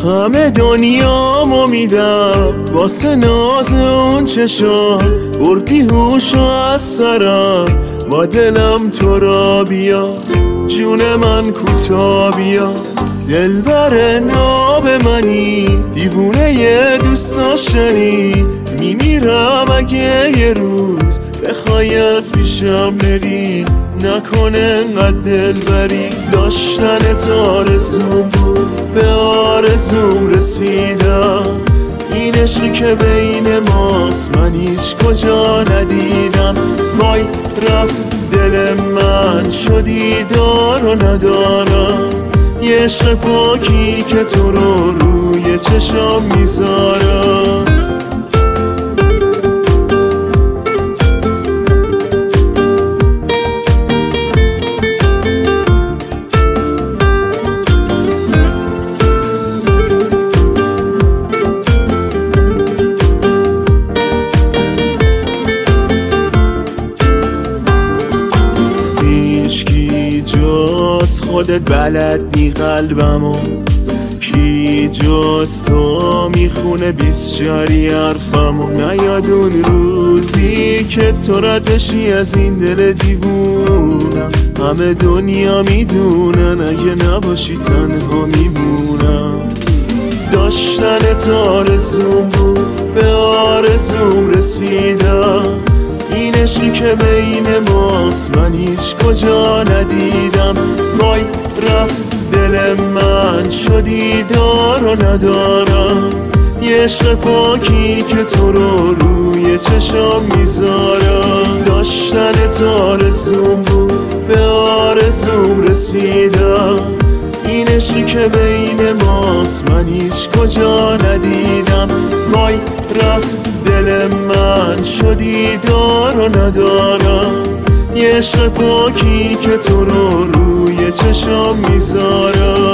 همه دنیامو میدم واسه ناز اون چشات، بردی هوشو از سرم با دلم تو را بیا، جون من کوتا بیا. دلبر ناب منی، دیوونه ی دوست داشتنی، میمیرم اگه یه روز بخوای از پیشم بری، نکنه انقدر دلبری. داشتن آرزوم بود، به آرزوم رسیدم، این عشقی که بین ماست من هیچ کجا ندیدم. وای رفت دل من، شدی دار و ندارم، یه عشق پاکی که تو رو روی چشام میذارم. خودت بلد نی قلبمو، کی جز تو میخونه 20 جاری حرفمو. نیاد اون روزی که تو رد بشی از این دل دیوونم، همه دنیا میدونن اگه نباشی تنها میمونم. داشتن آرزوم بود، به آرزوم رسیدم، این عشقی که بین ماست من هیچ کجا ندیدم. وای رفت دل من، شدی دار و ندارم، یه عشق پاکی که تو رو روی چشام میذارم. داشتن آرزوم بود، به آرزوم رسیدم، این عشقی که بین ماست من هیچ کجا ندیدم. وای رفت دل من، شدی دار و ندارم، یه عشق پاکی که تو رو روی چشام میذارم.